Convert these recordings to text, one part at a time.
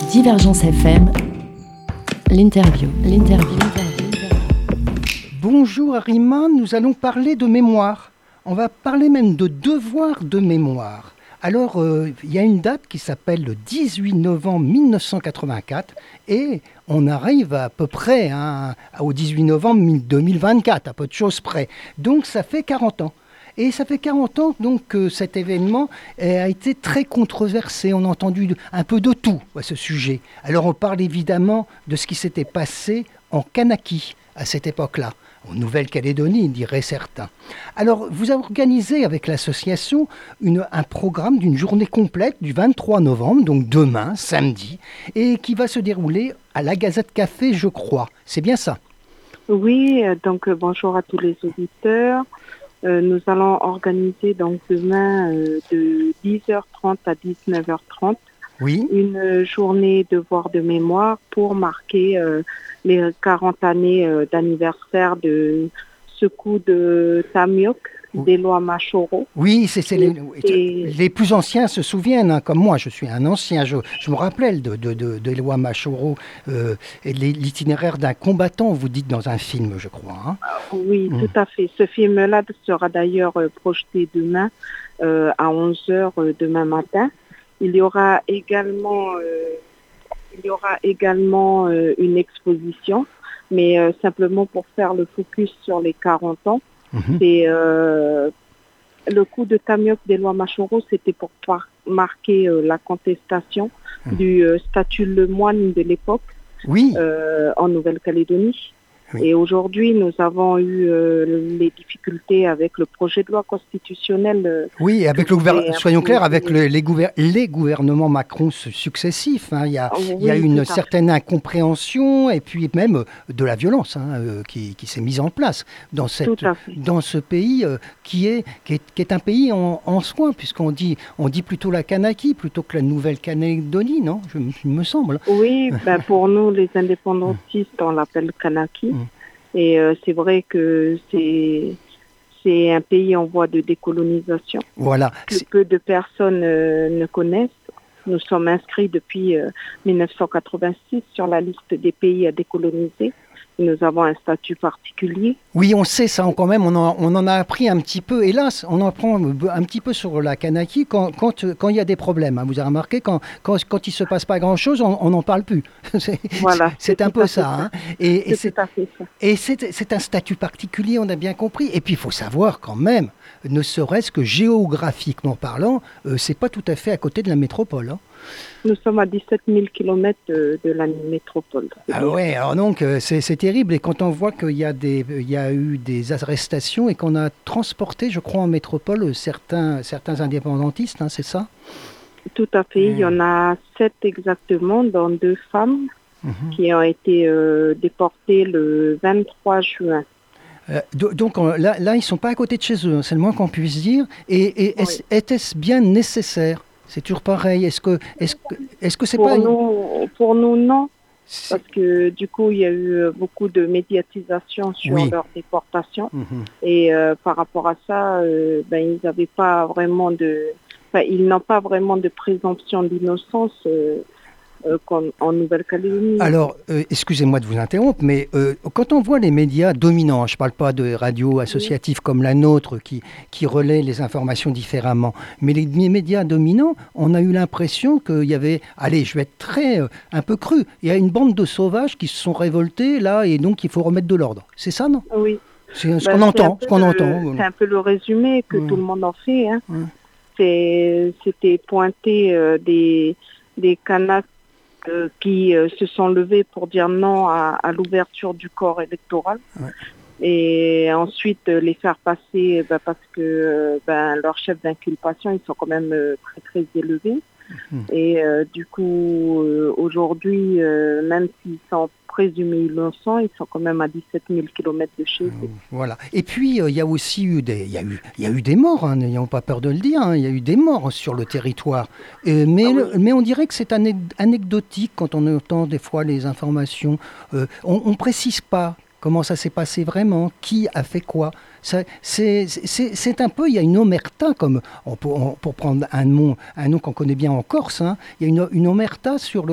Divergence FM, l'interview. Bonjour Arima, nous allons parler de mémoire. On va parler même de devoir de mémoire. Alors, il y a une date qui s'appelle le 18 novembre 1984 et on arrive à peu près au 18 novembre 2024, à peu de choses près. Donc, ça fait 40 ans. Et ça fait 40 ans donc, que cet événement a été très controversé. On a entendu un peu de tout à ce sujet. Alors, on parle évidemment de ce qui s'était passé en Kanaki à cette époque-là. En Nouvelle-Calédonie, diraient certains. Alors, vous avez organisé avec l'association un programme d'une journée complète du 23 novembre, donc demain, samedi, et qui va se dérouler à la Gazette Café, je crois. C'est bien ça? Oui, donc bonjour à tous les auditeurs. Nous allons organiser donc demain de 10h30 à 19h30 une journée devoir de mémoire pour marquer les 40 années d'anniversaire de ce coup de Tamiok d'Éloi Machoro. Oui, les plus anciens se souviennent, comme moi, je suis un ancien, je me rappelle d'Éloi Machoro, et l'itinéraire d'un combattant, vous dites dans un film, je crois. Oui, tout à fait. Ce film-là sera d'ailleurs projeté demain à 11h demain matin. Il y aura également une exposition, mais simplement pour faire le focus sur les 40 ans. C'est le coup de Tamiok d'Éloi Machoro, c'était pour marquer la contestation du statut lemoine de l'époque en Nouvelle-Calédonie. Oui. Et aujourd'hui, nous avons eu les difficultés avec le projet de loi constitutionnelle. Oui, avec soyons clairs, avec les gouvernements Macron successifs. Il y a une certaine incompréhension et puis même de la violence qui s'est mise en place dans ce pays qui est un pays en soi, puisqu'on dit plutôt la Kanaki plutôt que la Nouvelle-Calédonie, non? Il me semble. Oui, pour nous, les indépendantistes, on l'appelle Kanaki. Et c'est vrai que c'est un pays en voie de décolonisation. Voilà. Que peu de personnes ne connaissent. Nous sommes inscrits depuis 1986 sur la liste des pays à décoloniser. Nous avons un statut particulier. Oui, on sait ça quand même, on en a appris un petit peu. Hélas, on en apprend un petit peu sur la Kanaki quand il y a des problèmes. Vous avez remarqué, quand il ne se passe pas grand-chose, on n'en parle plus. C'est un peu ça. Et c'est un statut particulier, on a bien compris. Et puis, il faut savoir quand même, ne serait-ce que géographiquement parlant, c'est pas tout à fait à côté de la métropole. Nous sommes à 17 000 km de la métropole. Ah ouais, alors donc c'est terrible. Et quand on voit qu'il y a eu des arrestations et qu'on a transporté, je crois, en métropole certains indépendantistes, c'est ça? Tout à fait. Il y en a 7 exactement, dont 2 femmes qui ont été déportées le 23 juin. Donc là, ils ne sont pas à côté de chez eux, c'est le moins qu'on puisse dire. Et était-ce bien nécessaire? C'est toujours pareil. Est-ce que c'est pour pas pour nous, non. Parce que du coup, il y a eu beaucoup de médiatisation sur leur déportation. Et par rapport à ça, ils n'avaient pas vraiment ils n'ont pas vraiment de présomption d'innocence en Nouvelle-Calédonie. Alors, excusez-moi de vous interrompre, mais quand on voit les médias dominants, je ne parle pas de radios associatives comme la nôtre qui relaient les informations différemment, mais les médias dominants, on a eu l'impression qu'il y avait, allez, je vais être un peu cru, il y a une bande de sauvages qui se sont révoltés là et donc il faut remettre de l'ordre. C'est ça, non? Oui. C'est ce qu'on entend. C'est un peu le résumé que tout le monde en fait. C'était pointé des Kanaks qui se sont levés pour dire non à l'ouverture du corps électoral. Et ensuite les faire passer parce que leurs chefs d'inculpation, ils sont quand même très très élevés. Et du coup, aujourd'hui, même s'ils sont présumés innocents, ils sont quand même à 17 000 km de chez eux. Voilà. Et puis, il y a aussi eu des morts, n'ayons pas peur de le dire, il y a eu des morts sur le territoire. Mais on dirait que c'est anecdotique quand on entend des fois les informations. On ne précise pas comment ça s'est passé vraiment, qui a fait quoi. C'est un peu, il y a une omerta, comme pour prendre un nom qu'on connaît bien en Corse, hein, il y a une omerta sur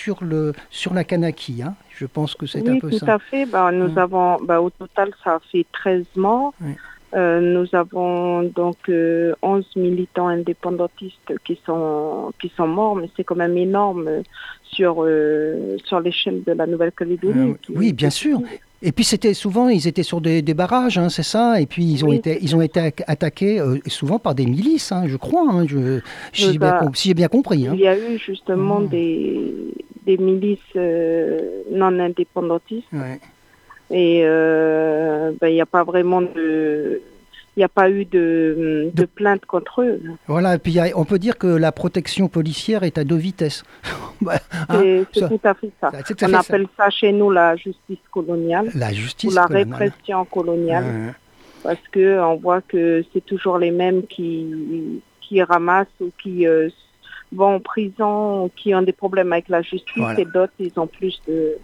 la Kanaki. Hein. Je pense que c'est un peu ça. Oui, tout à fait. Nous avons, au total, ça a fait 13 morts. Oui. Nous avons donc 11 militants indépendantistes qui sont morts, mais c'est quand même énorme sur l'échelle de la Nouvelle-Calédonie. Oui, bien sûr. Et puis ils étaient sur des barrages, hein, c'est ça. Et puis ils ont été attaqués souvent par des milices, hein, je crois. Hein, si j'ai bien compris. Hein. Il y a eu justement des milices non indépendantistes. Ouais. Et il n'y a pas vraiment il n'y a pas eu de plainte contre eux. Voilà, et puis on peut dire que la protection policière est à deux vitesses. C'est tout à fait ça. On appelle ça chez nous la justice coloniale. La justice ou la coloniale. répression coloniale. Parce qu'on voit que c'est toujours les mêmes qui ramassent ou qui vont en prison, ou qui ont des problèmes avec la justice, voilà. Et d'autres, ils ont plus de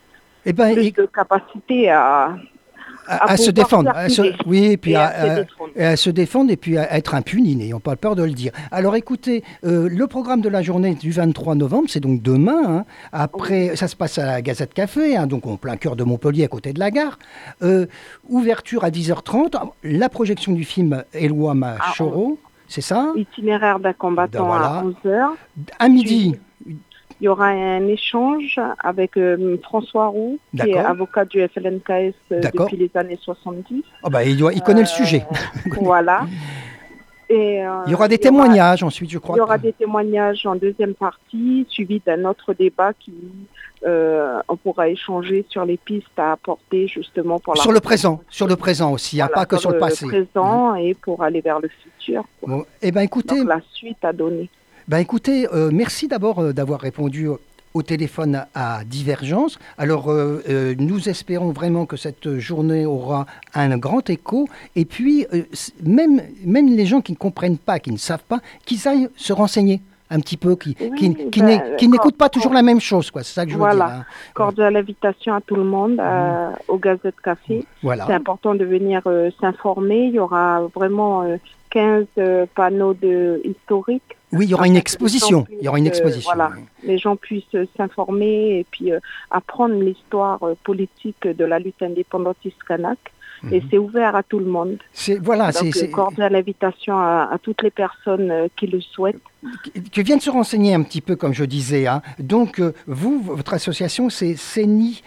capacité à se défendre, et puis à se défendre et puis à être impunis, n'ayons pas peur de le dire. Alors écoutez, le programme de la journée du 23 novembre, c'est donc demain. Hein. Après, ça se passe à la Gazette Café, hein, donc en plein cœur de Montpellier, à côté de la gare. Ouverture à 10h30, la projection du film Eloi Machoro, c'est ça ? Itinéraire d'un combattant à 11h. À midi. Il y aura un échange avec François Roux, qui est avocat du FLNKS depuis les années 70. Oh il connaît le sujet. Voilà. Et, il y aura des témoignages ensuite, je crois. Il y aura des témoignages en deuxième partie, suivi d'un autre débat qui on pourra échanger sur les pistes à apporter justement pour sur le présent aussi, voilà, pas que sur le passé. Sur le présent et pour aller vers le futur. Bon, écoutez, donc la suite à donner. Écoutez, merci d'abord d'avoir répondu au téléphone à Divergence. Alors, nous espérons vraiment que cette journée aura un grand écho. Et puis, même les gens qui ne comprennent pas, qui ne savent pas, qu'ils aillent se renseigner un petit peu, qui n'écoutent pas toujours la même chose, quoi. C'est ça que je veux dire. Hein. Cordiale invitation à tout le monde au Gazette Café. Voilà. C'est important de venir s'informer. Il y aura vraiment 15 panneaux historiques. Oui, il y aura une exposition. Voilà, les gens puissent s'informer et puis apprendre l'histoire politique de la lutte indépendantiste kanak. Et c'est ouvert à tout le monde. Donc, cordiale invitation à toutes les personnes qui le souhaitent. Qui viennent se renseigner un petit peu, comme je disais. Hein. Donc, votre association, c'est CENI.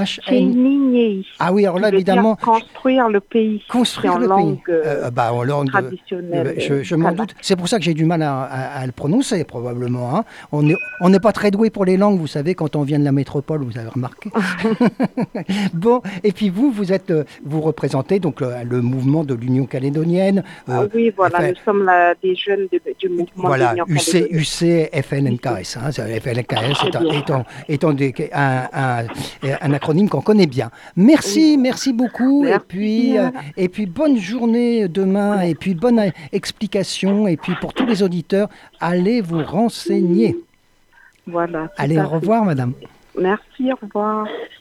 Ah oui, alors là, évidemment. Construire le pays. Construire le pays. En langue traditionnelle. Je m'en doute. C'est pour ça que j'ai du mal à le prononcer, probablement. Hein. On n'est pas très doué pour les langues, vous savez, quand on vient de la métropole, vous avez remarqué. Bon, et puis vous représentez donc le mouvement de l'Union calédonienne. Oui, voilà, nous sommes des jeunes du mouvement de l'Union calédonienne. UC FLNKS. Hein, FLNKS étant un acronyme qu'on connaît bien. Merci beaucoup. Merci. Et puis bonne journée demain. Et puis bonne explication. Et puis pour tous les auditeurs, allez vous renseigner. Voilà. Allez, au revoir, madame. Merci, au revoir.